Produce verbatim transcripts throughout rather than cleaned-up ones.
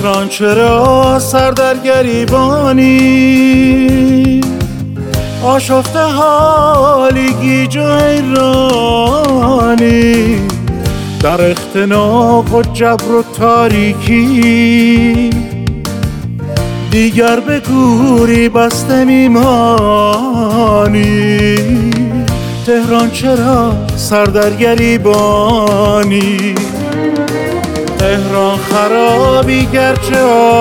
تهران چرا سر در گریبانی، آشفته حالی گیج و حیرانی، در اختناق و جبر و تاریکی، دیگر به گوری بسته میمانی. تهران چرا سر در گریبانی، تهران خرابی گرچه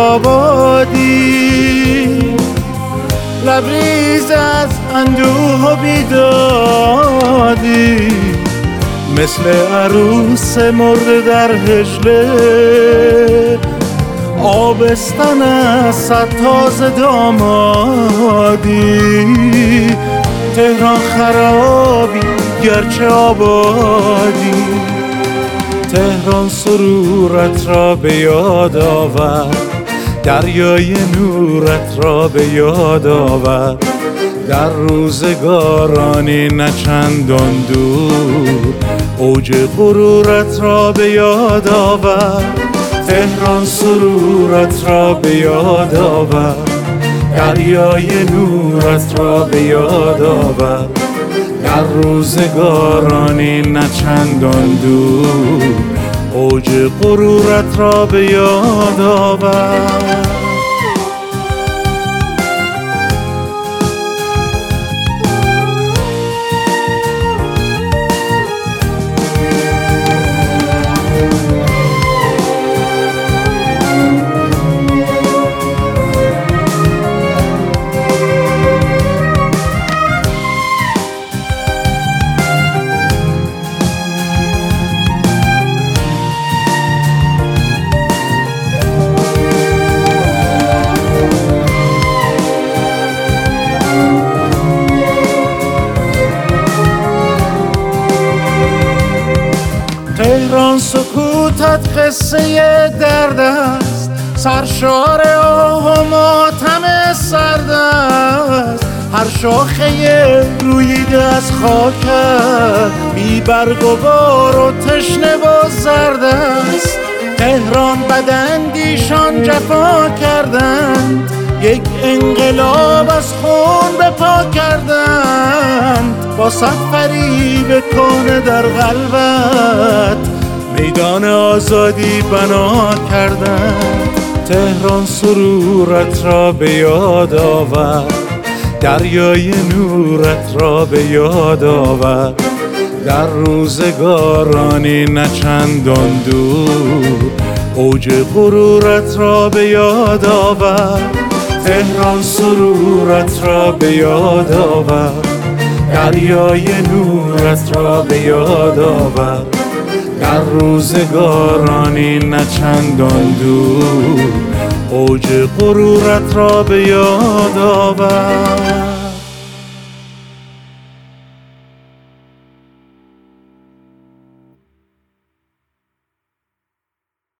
آبادی، لبریز از اندوه و بیدادی، مثل عروس مرده در هجله، آبستن از صد تازه دامادی. تهران خرابی گرچه آبادی، تهران سرورت را به یاد آور، دریای نورت را به یاد آور، در روزگارانی نه چندان دور، اوج غرورت را به یاد آور، تهران سرورت را به یاد آور، دریای نورت را به یاد آور، در روزگارانی نه چندان دور، اوج غرورت را به یاد آور. تهران سکوتت قصه درد است، سرشار آه و ماتم سرد است، هر شاخه روییده از خاکت بی برگ و بار و تشنه و زرد است. تهران بداندیشان جفا کردند، یک انقلاب از خون به پا کردند، با سفری به کهنه در قلبت میدان آزادی بنا کردند. تهران سرورت را به یاد آور، دریای نورت را به یاد آور، در روزگارانی نه چندان دور، اوج غرورت را به یاد آور، تهران سرورت را به یاد آور، دریای نورت را به یاد آور، در روزگارانی نه چندان دور، اوج غرورت را به یاد آور.